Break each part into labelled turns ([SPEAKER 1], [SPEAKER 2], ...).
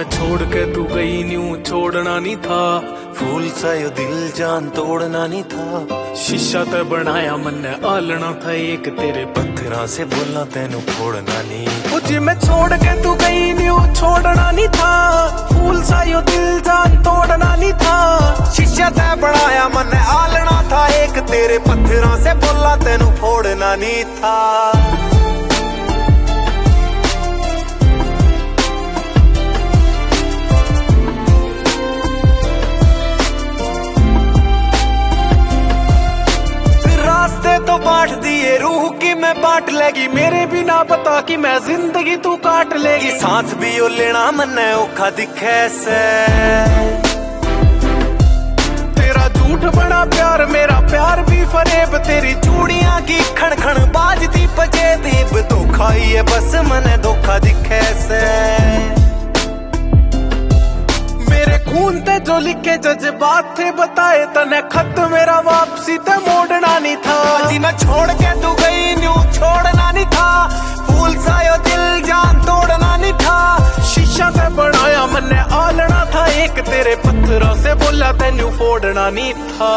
[SPEAKER 1] मैं छोड़ के तू गई न्यू छोड़ना नहीं था,
[SPEAKER 2] फूल सा यो दिल जान तोड़ना नहीं था।
[SPEAKER 1] शीशा ते बनाया मन ने आलना था एक तेरे
[SPEAKER 2] पत्थरां से बोलना तेनू फोड़ना नहीं।
[SPEAKER 1] जी मैं छोड़ के तू गई न्यू छोड़ना नहीं था, फूल सा यो दिल जान तोड़ना नहीं था।
[SPEAKER 2] शीशा ते बनाया मन ने आलना था एक तेरे पत्थरां से बोलना तेनू फोड़ना नहीं था। तो बांट दिए रूह की मैं बांट लेगी,
[SPEAKER 1] मेरे बिना बता कि मैं जिंदगी तू काट लेगी।
[SPEAKER 2] सांस भी ओ लेना मन्ने औखा दिखे से,
[SPEAKER 1] तेरा झूठ बड़ा प्यार मेरा प्यार भी फरेब, तेरी चूड़ियां की खण खण बाजती पजेब।
[SPEAKER 2] धोखा ही है बस मने धोखा दिखे से,
[SPEAKER 1] मेरे खून ते जो लिखे जज्बात थे बताए तने खत मेरा वापसी ते मोड़ना नहीं था।
[SPEAKER 2] जी मैं छोड़ के तू गई न्यू छोड़ना नहीं था, फूल सा यो दिल जान तोड़ना नहीं था।
[SPEAKER 1] शीशा ते बनाया मन ने आलना था एक तेरे पत्थरों से बोला तेनू फोड़ना नहीं था।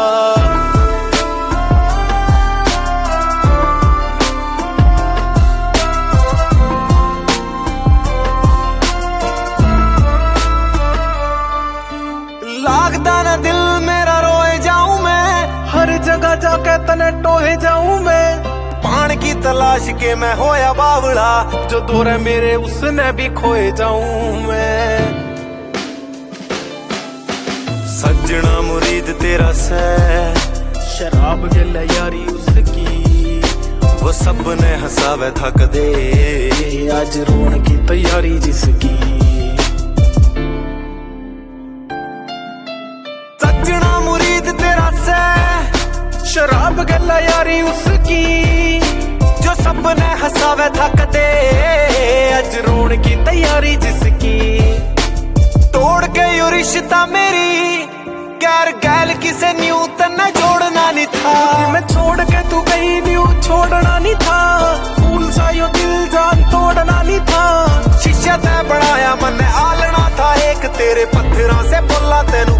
[SPEAKER 2] लागदा ना दिल मेरा रोए जाऊं मैं,
[SPEAKER 1] हर जगह जाके तने टोहे जाऊं मैं।
[SPEAKER 2] पान की तलाश के मैं होया बावड़ा,
[SPEAKER 1] जो दौरे मेरे उसने भी खोए जाऊं मैं।
[SPEAKER 2] सजना मुरीद तेरा से,
[SPEAKER 1] शराब गल यारी उसकी,
[SPEAKER 2] वो सब ने हंसावे थक दे।
[SPEAKER 1] आज रोन की तैयारी जिसकी,
[SPEAKER 2] सजना मुरीद तेरा से,
[SPEAKER 1] शराब गल यारी उसकी,
[SPEAKER 2] जो सब ने हंसावे थक दे।
[SPEAKER 1] आज रोन की तैयारी जिसकी,
[SPEAKER 2] तोड़ के यो रिश्ता मेरी गैर गैल किसे न्यू तन्ने जोड़ना नहीं था।
[SPEAKER 1] मैं छोड़ के तू गई न्यू छोड़ना नहीं था, फूल सा यो दिल जान तोड़ना नहीं था।
[SPEAKER 2] शीशा ते बनाया मन ने आलना था एक तेरे पत्थरां से बोला तेनू